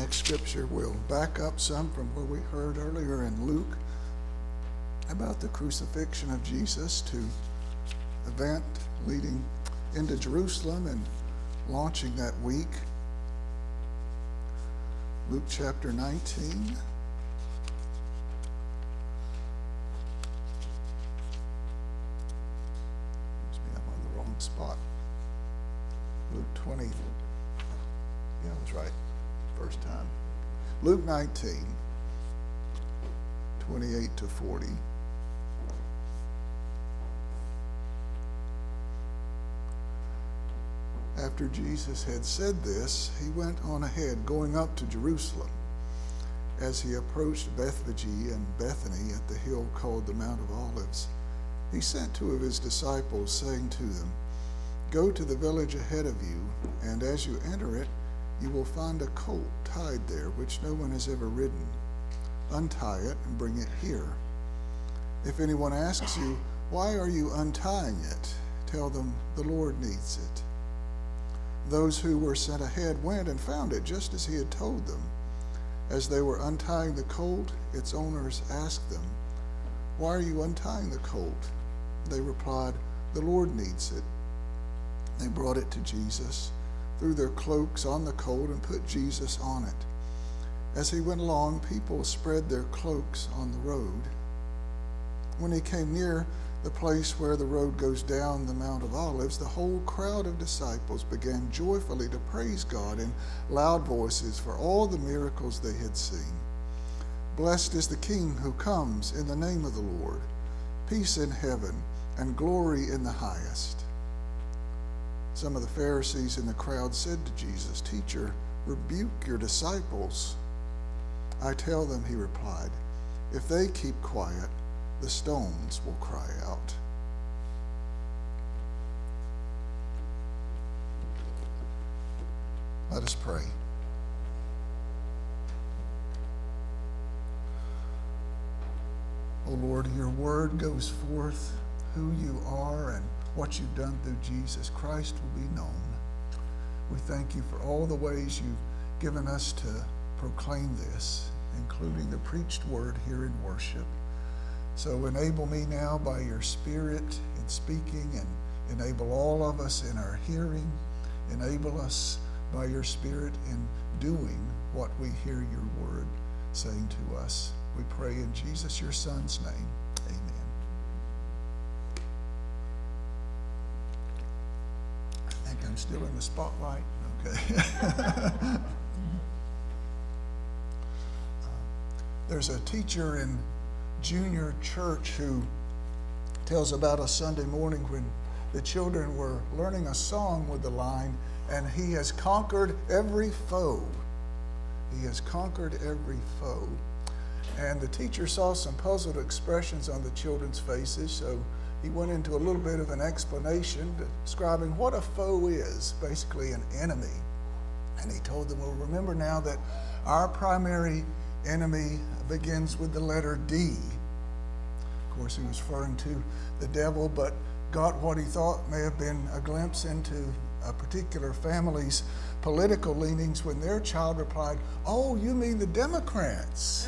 next scripture will back up some from what we heard earlier in Luke about the crucifixion of Jesus to event leading into Jerusalem and launching that week. Luke chapter 19. Spot. Luke 20. Yeah, I was right. First time. Luke 19, 28 to 40. After Jesus had said this, he went on ahead, going up to Jerusalem. As he approached Bethphage and Bethany at the hill called the Mount of Olives, he sent two of his disciples, saying to them, "Go to the village ahead of you, and as you enter it, you will find a colt tied there, which no one has ever ridden. Untie it and bring it here. If anyone asks you, 'Why are you untying it?' tell them, 'The Lord needs it.'" Those who were sent ahead went and found it just as he had told them. As they were untying the colt, its owners asked them, "Why are you untying the colt?" They replied, "The Lord needs it." They brought it to Jesus, threw their cloaks on the colt, and put Jesus on it. As he went along, people spread their cloaks on the road. When he came near the place where the road goes down the Mount of Olives, the whole crowd of disciples began joyfully to praise God in loud voices for all the miracles they had seen. "Blessed is the King who comes in the name of the Lord. Peace in heaven and glory in the highest." Some of the Pharisees in the crowd said to Jesus, "Teacher, rebuke your disciples." "I tell them," he replied, "if they keep quiet, the stones will cry out." Let us pray. O Lord, your word goes forth. Who you are and what you've done through Jesus Christ will be known. We thank you for all the ways you've given us to proclaim this, including the preached word here in worship. So enable me now by your Spirit in speaking, and enable all of us in our hearing. Enable us by your Spirit in doing what we hear your word saying to us. We pray in Jesus, your Son's name. Amen. I think I'm still in the spotlight. Okay. There's a teacher in junior church who tells about a Sunday morning when the children were learning a song with the line, "And he has conquered every foe." He has conquered every foe. And the teacher saw some puzzled expressions on the children's faces, so he went into a little bit of an explanation describing what a foe is, basically an enemy. And he told them, well, remember now that our primary enemy begins with the letter D. Of course, he was referring to the devil, but got what he thought may have been a glimpse into a particular family's political leanings when their child replied, "Oh, you mean the Democrats?"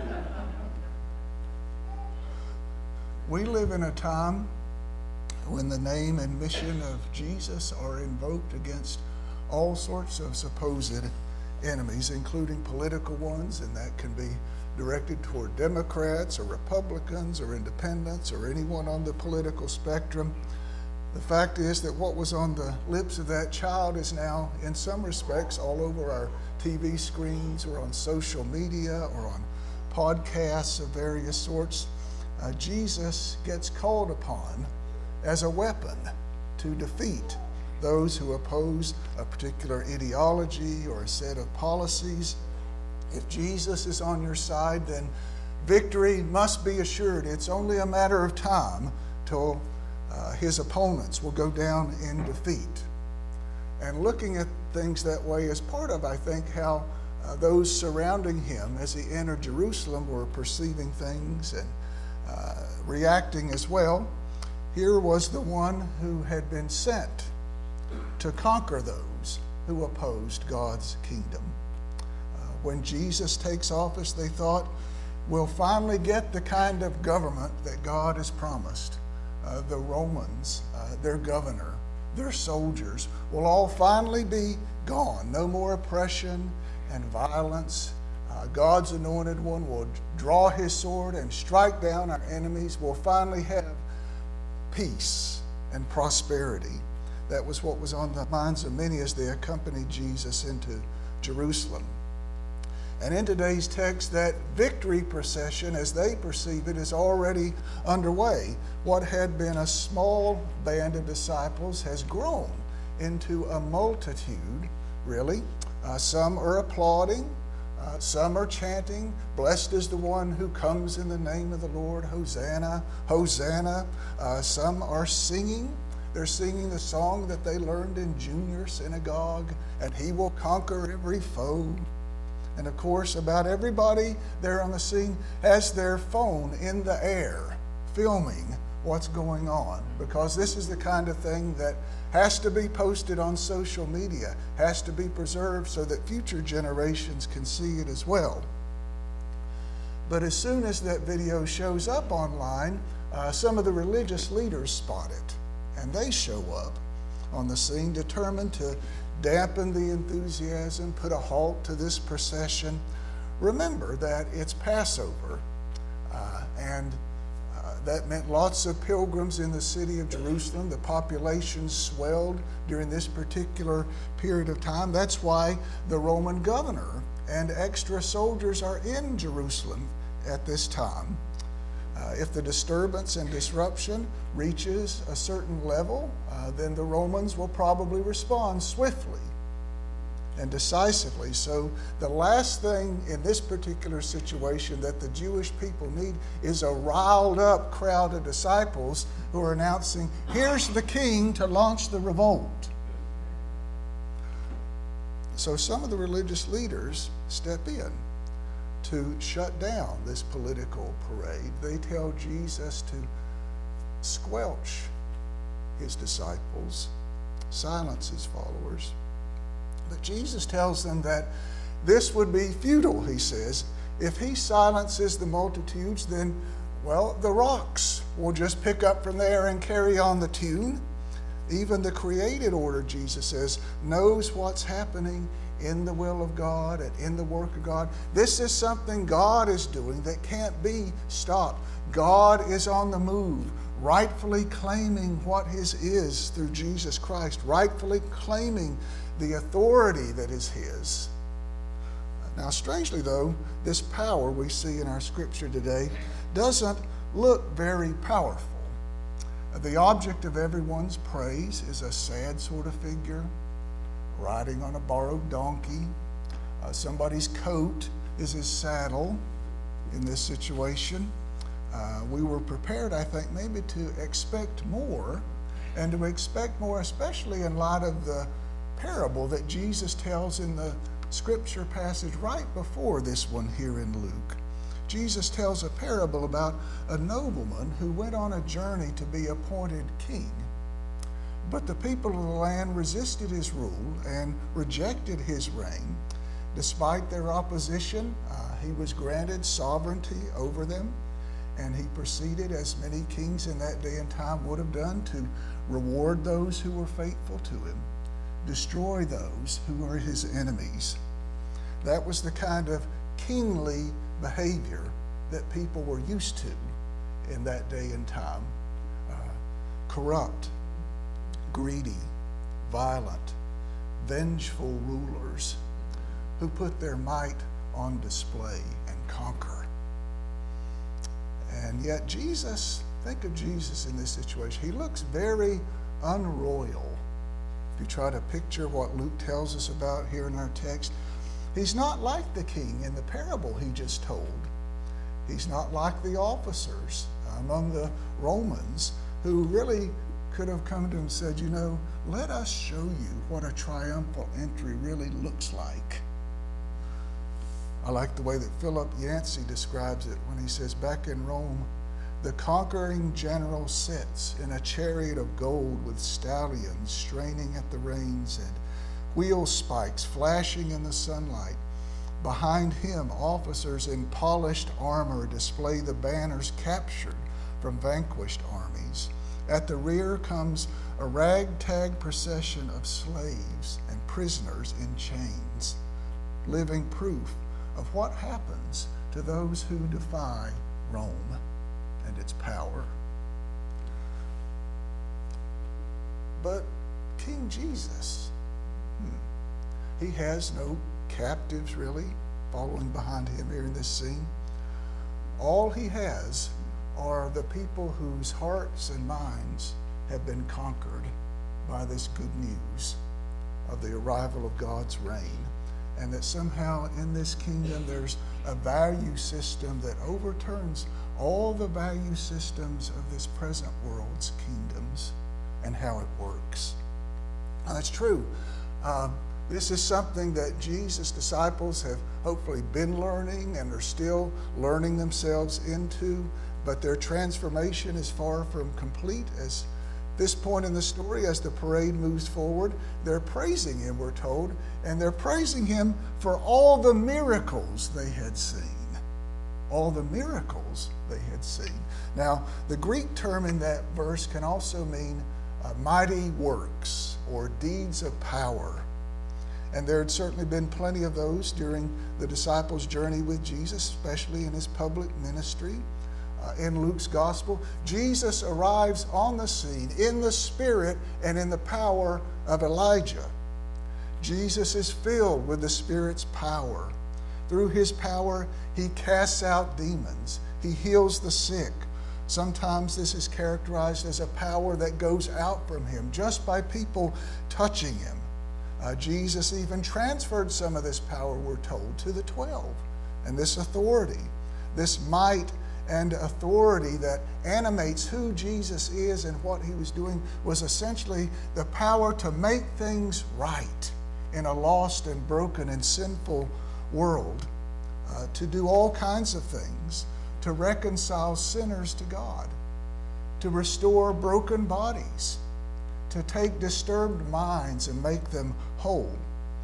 We live in a time when the name and mission of Jesus are invoked against all sorts of supposed enemies, including political ones, and that can be directed toward Democrats or Republicans or independents or anyone on the political spectrum. The fact is that what was on the lips of that child is now, in some respects, all over our TV screens or on social media or on podcasts of various sorts. Jesus gets called upon as a weapon to defeat those who oppose a particular ideology or a set of policies. If Jesus is on your side, then victory must be assured. It's only a matter of time till his opponents will go down in defeat. And looking at things that way is part of, I think, how those surrounding him as he entered Jerusalem were perceiving things and reacting as well. Here was the one who had been sent to conquer those who opposed God's kingdom. when Jesus takes office, they thought, we'll finally get the kind of government that God has promised. The Romans, their governor, their soldiers will all finally be gone. No more oppression and violence. God's anointed one will draw his sword and strike down our enemies. We'll finally have peace and prosperity. That was what was on the minds of many as they accompanied Jesus into Jerusalem. And in today's text, that victory procession, as they perceive it, is already underway. What had been a small band of disciples has grown into a multitude, really. Some are applauding. Some are chanting, "Blessed is the one who comes in the name of the Lord, Hosanna, Hosanna." Some are singing. They're singing the song that they learned in junior synagogue, "And he will conquer every foe." And of course, about everybody there on the scene has their phone in the air, filming what's going on, because this is the kind of thing that has to be posted on social media, has to be preserved so that future generations can see it as well. But as soon as that video shows up online, some of the religious leaders spot it, and they show up on the scene determined to dampen the enthusiasm, put a halt to this procession. Remember that it's Passover, and that meant lots of pilgrims in the city of Jerusalem. The population swelled during this particular period of time. That's why the Roman governor and extra soldiers are in Jerusalem at this time. If the disturbance and disruption reaches a certain level, then the Romans will probably respond swiftly and decisively. So the last thing in this particular situation that the Jewish people need is a riled up crowd of disciples who are announcing, "Here's the king," to launch the revolt. So some of the religious leaders step in to shut down this political parade. They tell Jesus to squelch his disciples, silence his followers. But Jesus tells them that this would be futile, he says. If he silences the multitudes, then, well, the rocks will just pick up from there and carry on the tune. Even the created order, Jesus says, knows what's happening in the will of God and in the work of God. This is something God is doing that can't be stopped. God is on the move, rightfully claiming what his is through Jesus Christ, rightfully claiming the authority that is his. Now, strangely though, this power we see in our scripture today doesn't look very powerful. The object of everyone's praise is a sad sort of figure, riding on a borrowed donkey. Somebody's coat is his saddle in this situation. We were prepared, I think, maybe to expect more, and to expect more, especially in light of the parable that Jesus tells in the scripture passage right before this one here in Luke. Jesus tells a parable about a nobleman who went on a journey to be appointed king. But the people of the land resisted his rule and rejected his reign. Despite their opposition, he was granted sovereignty over them, and he proceeded, as many kings in that day and time would have done, to reward those who were faithful to him, destroy those who were his enemies. That was the kind of kingly behavior that people were used to in that day and time. Corrupt, greedy, violent, vengeful rulers who put their might on display and conquer. And yet Jesus, think of Jesus in this situation. He looks very unroyal. If you try to picture what Luke tells us about here in our text, he's not like the king in the parable he just told. He's not like the officers among the Romans who really could have come to him and said, you know, let us show you what a triumphal entry really looks like. I like the way that Philip Yancey describes it when he says, back in Rome, the conquering general sits in a chariot of gold with stallions straining at the reins and wheel spikes flashing in the sunlight. Behind him, officers in polished armor display the banners captured from vanquished armies. At the rear comes a ragtag procession of slaves and prisoners in chains, living proof of what happens to those who defy Rome and its power. But King Jesus, he has no captives really following behind him here in this scene. All he has are the people whose hearts and minds have been conquered by this good news of the arrival of God's reign, and that somehow in this kingdom there's a value system that overturns all the value systems of this present world's kingdoms and how it works. Now, that's true. This is something that Jesus' disciples have hopefully been learning and are still learning themselves into, but their transformation is far from complete. As this point in the story, as the parade moves forward, they're praising him, we're told, and they're praising him for all the miracles they had seen. All the miracles they had seen. Now, the Greek term in that verse can also mean mighty works or deeds of power. And there had certainly been plenty of those during the disciples' journey with Jesus, especially in his public ministry. In Luke's gospel, Jesus arrives on the scene in the spirit and in the power of Elijah. Jesus is filled with the Spirit's power. Through his power, he casts out demons. He heals the sick. Sometimes this is characterized as a power that goes out from him just by people touching him. Jesus even transferred some of this power, we're told, to the 12. And this authority, this might and authority that animates who Jesus is and what he was doing, was essentially the power to make things right in a lost and broken and sinful world, to do all kinds of things, to reconcile sinners to God, to restore broken bodies, to take disturbed minds and make them whole,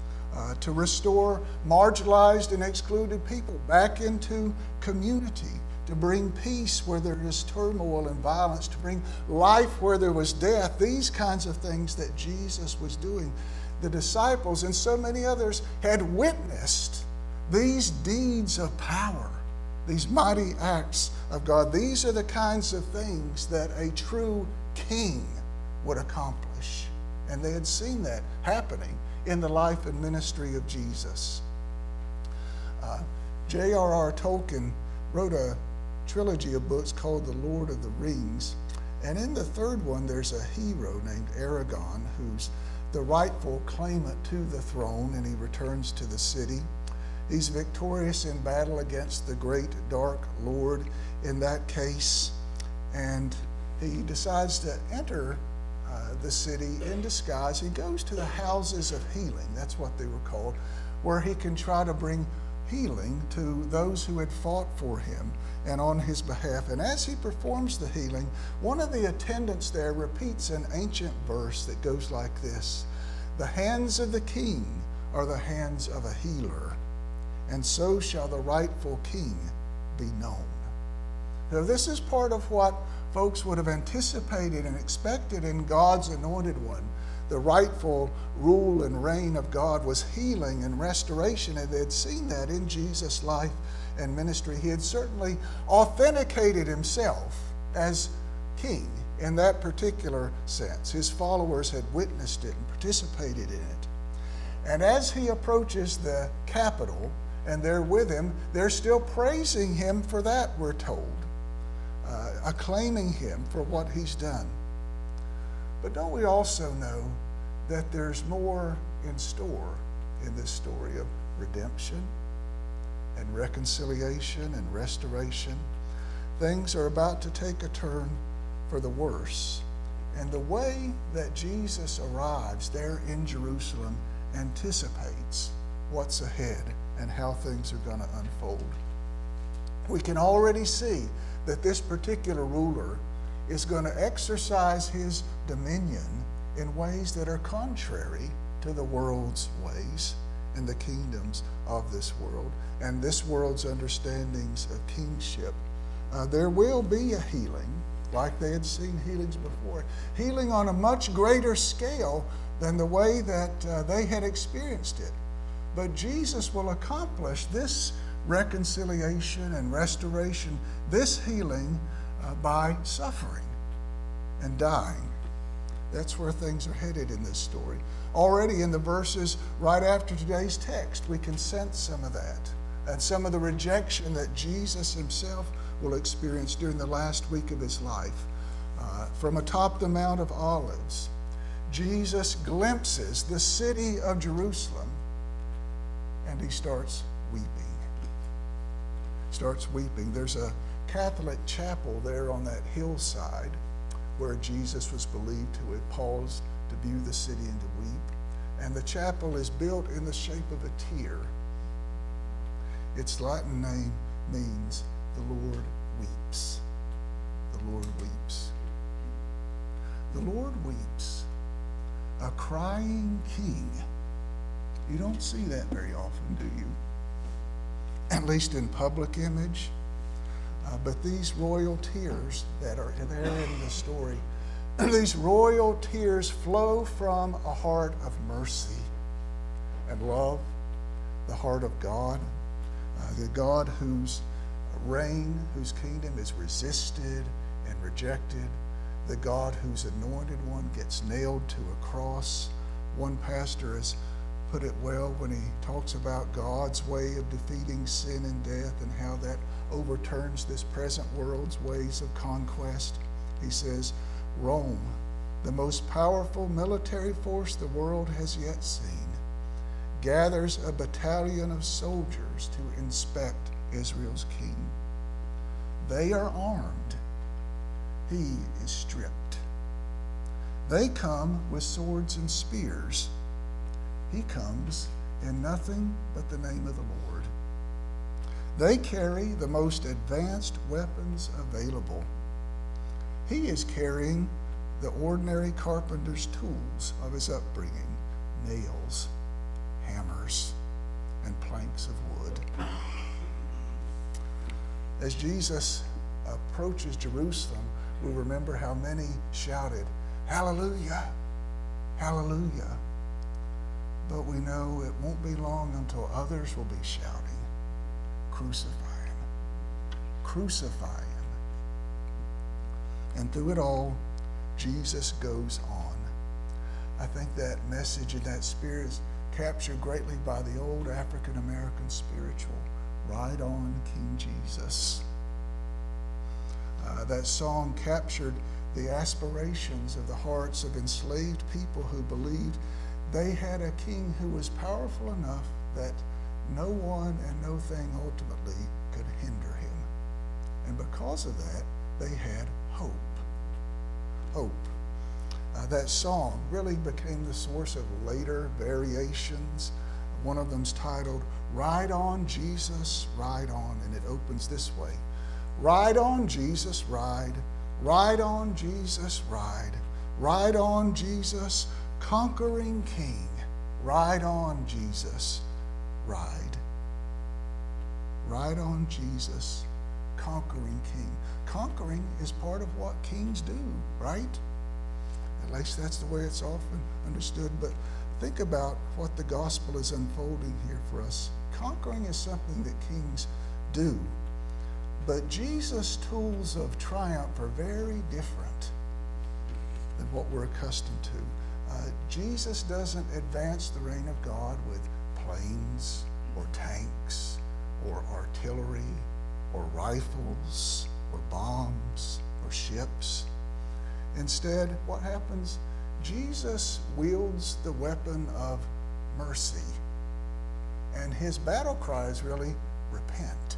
to restore marginalized and excluded people back into community, to bring peace where there is turmoil and violence, to bring life where there was death. These kinds of things that Jesus was doing. The disciples and so many others had witnessed these deeds of power, these mighty acts of God. These are the kinds of things that a true king would accomplish. And they had seen that happening in the life and ministry of Jesus. J.R.R. Tolkien wrote a trilogy of books called The Lord of the Rings. And in the third one, there's a hero named Aragorn, who's the rightful claimant to the throne, and he returns to the city. He's victorious in battle against the great dark lord in that case, and he decides to enter the city in disguise. He goes to the houses of healing, that's what they were called, where he can try to bring healing to those who had fought for him and on his behalf. And as he performs the healing, one of the attendants there repeats an ancient verse that goes like this: "The hands of the king are the hands of a healer, and so shall the rightful king be known." Now, this is part of what folks would have anticipated and expected in God's anointed one. The rightful rule and reign of God was healing and restoration, and they had seen that in Jesus' life and ministry. He had certainly authenticated himself as king in that particular sense. His followers had witnessed it and participated in it. And as he approaches the capital, and they're with him, they're still praising him for that, we're told, acclaiming him for what he's done. But don't we also know that there's more in store in this story of redemption and reconciliation and restoration? Things are about to take a turn for the worse. And the way that Jesus arrives there in Jerusalem anticipates what's ahead and how things are going to unfold. We can already see that this particular ruler is going to exercise his dominion in ways that are contrary to the world's ways. in the kingdoms of this world and this world's understandings of kingship. There will be a healing, like they had seen healings before, healing on a much greater scale than the way that they had experienced it. But Jesus will accomplish this reconciliation and restoration, this healing, by suffering and dying. That's where things are headed in this story. Already in the verses right after today's text, we can sense some of that and some of the rejection that Jesus himself will experience during the last week of his life. From atop the Mount of Olives, Jesus glimpses the city of Jerusalem, and he starts weeping. There's a Catholic chapel there on that hillside where Jesus was believed to have paused to view the city and to weep. And the chapel is built in the shape of a tear. Its Latin name means the Lord weeps. The Lord weeps. The Lord weeps. A crying king. You don't see that very often, do you? At least in public image. But these royal tears that are there in the story, these royal tears flow from a heart of mercy and love, the heart of God, the God whose reign, whose kingdom is resisted and rejected, the God whose anointed one gets nailed to a cross. One pastor has put it well when he talks about God's way of defeating sin and death and how that overturns this present world's ways of conquest. He says, Rome, the most powerful military force the world has yet seen, gathers a battalion of soldiers to inspect Israel's king. They are armed. He is stripped. They come with swords and spears. He comes in nothing but the name of the Lord. They carry the most advanced weapons available. He is carrying the ordinary carpenter's tools of his upbringing, nails, hammers, and planks of wood. As Jesus approaches Jerusalem, we remember how many shouted, "Hallelujah, hallelujah." But we know it won't be long until others will be shouting, "Crucify him, crucify him." And through it all, Jesus goes on. I think that message and that spirit is captured greatly by the old African-American spiritual, "Ride on, King Jesus." That song captured the aspirations of the hearts of enslaved people who believed they had a king who was powerful enough that no one and no thing ultimately could hinder him. And because of that, they had hope. Hope. That song really became the source of later variations. One of them's titled, "Ride on, Jesus, Ride On," and it opens this way. Ride on, Jesus, ride. Ride on, Jesus, ride. Ride on, Jesus, conquering King. Ride on, Jesus, ride. Ride on, Jesus, conquering King. Conquering is part of what kings do, right? At least that's the way it's often understood. But think about what the gospel is unfolding here for us. Conquering is something that kings do. But Jesus' tools of triumph are very different than what we're accustomed to. Jesus doesn't advance the reign of God with planes or tanks or artillery or rifles or bombs or ships. Instead, what happens? Jesus wields the weapon of mercy. And his battle cry is really, repent.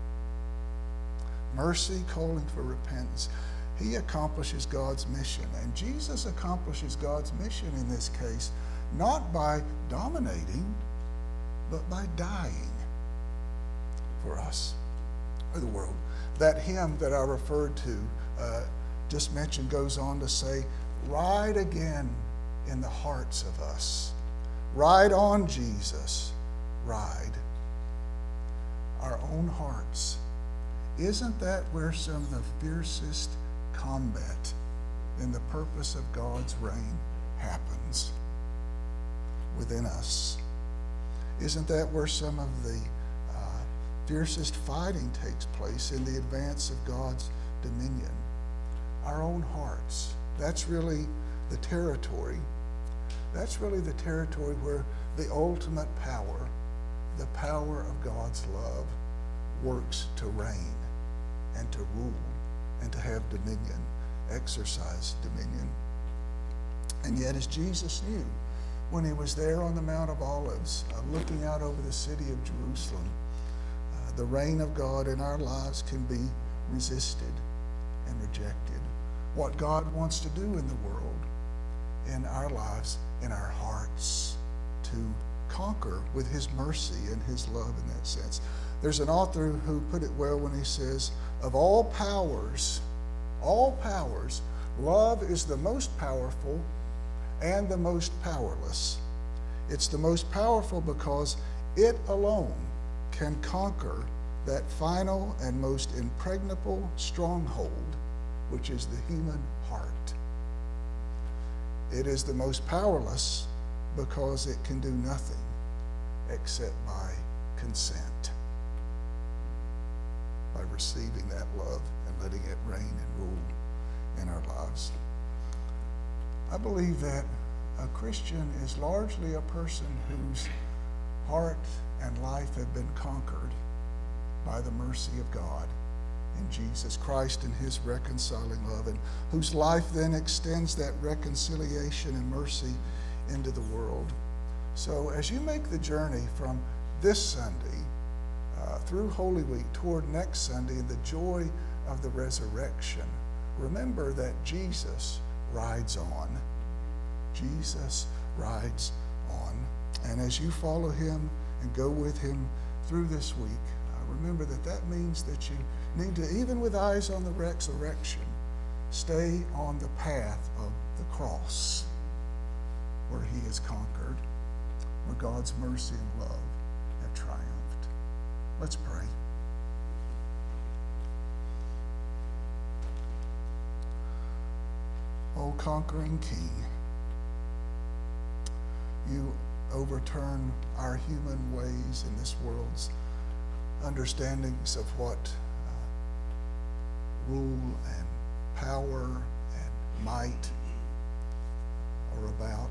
Mercy calling for repentance. He accomplishes God's mission. And Jesus accomplishes God's mission in this case, not by dominating, but by dying for us, or the world. That hymn that I referred to, just mentioned, goes on to say, "Ride again in the hearts of us. Ride on, Jesus. ride. Our own hearts. Isn't that where some of the fiercest combat in the purpose of God's reign happens? Within us. Isn't that where some of the fiercest fighting takes place in the advance of God's dominion? Our own hearts. That's really the territory. That's really the territory where the ultimate power, the power of God's love, works to reign and to rule and to have dominion, exercise dominion. And yet, as Jesus knew, when he was there on the Mount of Olives, looking out over the city of Jerusalem, the reign of God in our lives can be resisted and rejected. What God wants to do in the world, in our lives, in our hearts, to conquer with his mercy and his love in that sense. There's an author who put it well when he says, of all powers, love is the most powerful and the most powerless. It's the most powerful because it alone can conquer that final and most impregnable stronghold, which is the human heart. It is the most powerless because it can do nothing except by consent, by receiving that love and letting it reign and rule in our lives. I believe that a Christian is largely a person whose heart and life have been conquered by the mercy of God in Jesus Christ and his reconciling love, and whose life then extends that reconciliation and mercy into the world. So as you make the journey from this Sunday through Holy Week toward next Sunday in the joy of the resurrection, remember that Jesus rides on. Jesus rides on. And as you follow him and go with him through this week, remember that that means that you need to, even with eyes on the resurrection, stay on the path of the cross where he has conquered, where God's mercy and love have triumphed. Let's pray. O conquering King, you overturn our human ways in this world's understandings of what rule and power and might are about.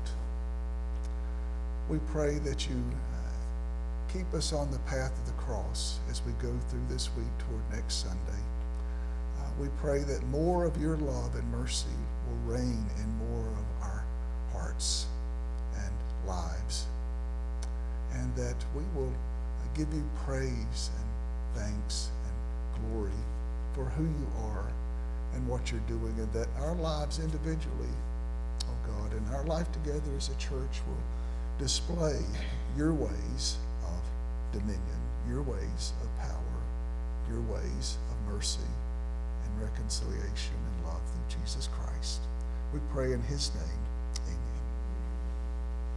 We pray that you keep us on the path of the cross as we go through this week toward next Sunday. We pray that more of your love and mercy will reign in more of our hearts and lives, and that we will give you praise and thanks and glory for who you are and what you're doing, and that our lives individually, oh God, and our life together as a church will display your ways of dominion, your ways of power, your ways of mercy and reconciliation and love through Jesus Christ. We pray in his name, amen.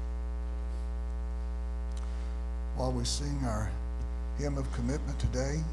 While we sing our hymn of commitment today,